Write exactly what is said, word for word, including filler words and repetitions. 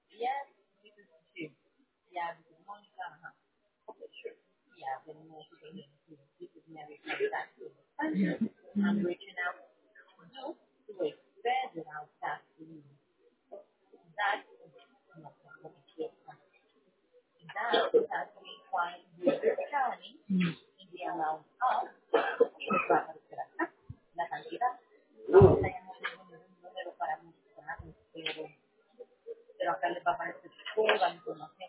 Yes, this is true. Yeah, this is Monica. Uh-huh. Okay, sure. Yeah, then uh, she came in. This is Mary from I'm reaching out to to a federal tax lien. That not what it is. That has been fined River County in the amount of la cantidad. Vamos a llamar un número para multiplicar, pero, pero acá les va a aparecer toda la información.